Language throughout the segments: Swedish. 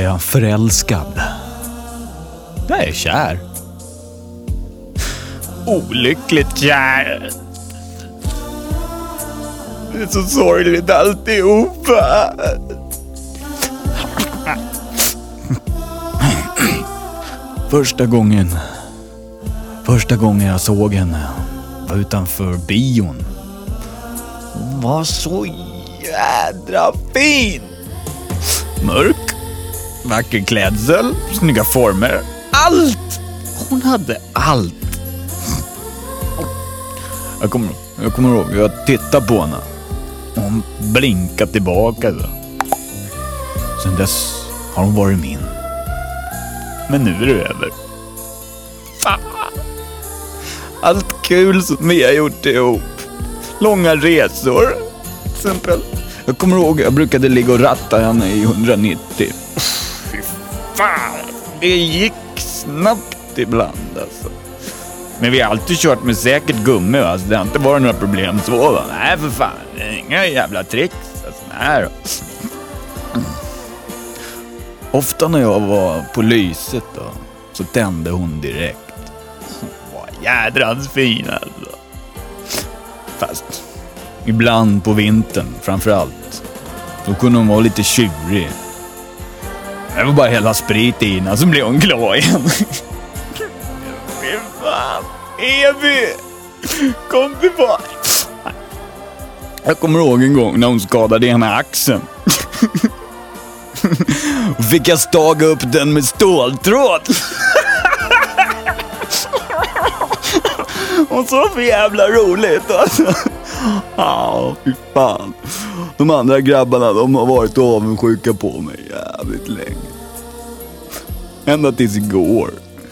jag förälskad. Jag är kär. Olyckligt kär. Det är så sorgligt alltihopa. Första gången jag såg henne var utanför bion. Hon var så jädra fin. Mörk, vacker klädsel, snygga former. Allt! Hon hade allt. Jag kommer ihåg, jag tittade på henne. Hon blinkade tillbaka. Sen dess har hon varit min. Men nu är det över. Fan. Allt kul som vi har gjort ihop. Långa resor. Till exempel. Jag kommer ihåg, jag brukade ligga och ratta henne i 190. Fy fan. Det gick snabbt ibland alltså. Men vi har alltid kört med säkert gummi. Alltså. Det har inte varit några problem så. Va? Nej för fan. Det är inga jävla tricks. Alltså, nej då. Ofta när jag var på lyset då, så tände hon direkt. Hon var jädrans fin alltså. Fast ibland på vintern framförallt. Då kunde hon vara lite tjurig. Det var bara hela sprit i innan så blev hon glad igen. Fy fan, Evi! Kom tillbaka! Jag kommer ihåg en gång när hon skadade ena axeln. Fick jag staga upp den med ståltråd. Och så för jävla roligt alltså. Ja, fy fan. De andra grabbarna, de har varit avundsjuka på mig jävligt länge. Ända tills igår.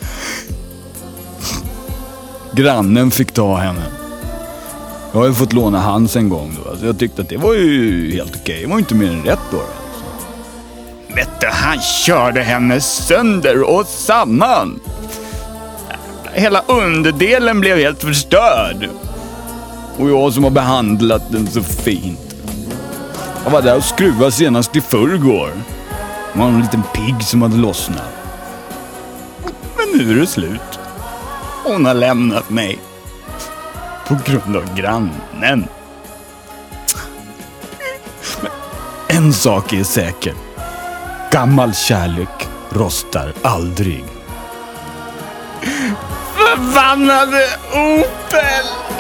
Grannen fick ta henne. Jag har ju fått låna hans en gång då. Alltså jag tyckte att det var ju helt okej. Det var inte mer än rätt då. Vet du, han körde henne sönder och samman. Hela underdelen blev helt förstörd. Och jag som har behandlat den så fint. Jag var där och skruvade senast i förrgår. Det var en liten pigg som hade lossnat. Men nu är det slut. Hon har lämnat mig. På grund av grannen. Men en sak är säker. Gammal kärlek rostar aldrig. Förbannade Opel!